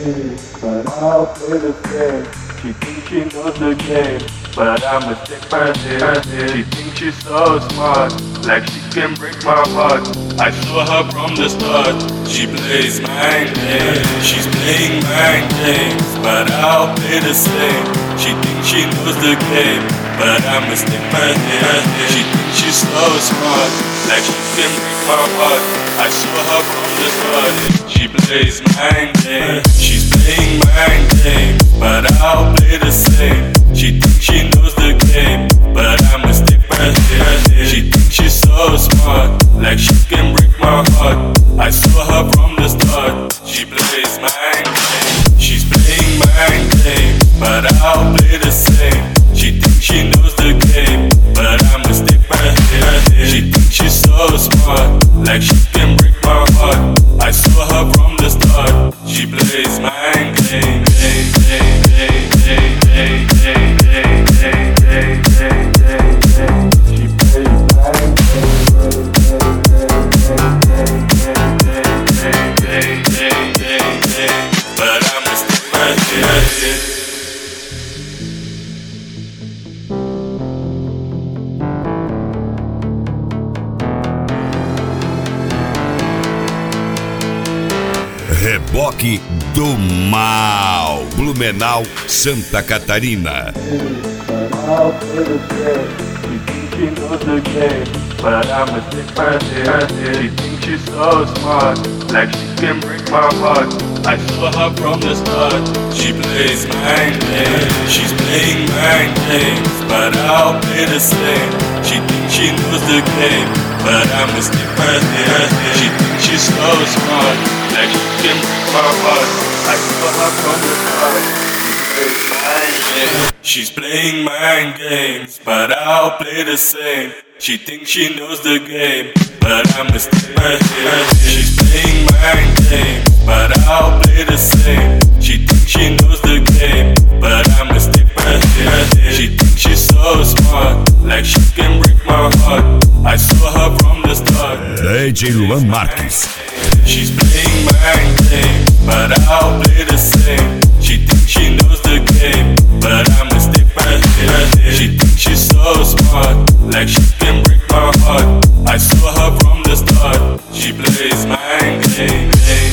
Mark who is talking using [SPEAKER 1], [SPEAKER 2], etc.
[SPEAKER 1] but I'll play the same. She thinks she knows the game, but I'm a stick person. She thinks she's so smart, like she can break my heart. I saw her from the start. She plays mind games. She's playing mind games, but I'll play the same. She thinks she knows the game, but I'm a stick person. She thinks she's so smart, like she can break my heart. I saw her from the start. She plays mind games. She's playing mind games, but I'll play the same. She thinks she knows the game, but I'm a stick person. She thinks she's so smart, like she can break my heart. I saw her from the start. She plays mind games. She's playing mind games, but I'll play the same. She thinks she knows the game, but I'm a stick person. She thinks she's so smart, like she can break my heart. I saw her from the start. She plays mind games. But I'm a stick person.
[SPEAKER 2] Reboque do Mal, Blumenau, Santa Catarina.
[SPEAKER 1] She knows the game, but I'm a stick person. She thinks she's so smart, like she can break my heart. I saw her from the start. She plays mind games. She's playing mind games, but I'll play the same. She thinks she knows the game, but I'm a stick person. She thinks she's so smart, like she can break my heart. I saw her from the start. She's playing mind games, but I'll play the same. She thinks she knows the game, but I'm a stick person. She's playing mind games, but I'll play the same. She thinks she knows the game, but I'm a stick person. She thinks she's so smart, like she can break my heart. I saw her from the start.
[SPEAKER 2] DJ Luan Marques.
[SPEAKER 1] She's playing mind games, but I'll play the same. She thinks she knows the game, but I'm a stick person. She thinks she's so smart, like she can break my heart. I saw her from the start. She plays mind games.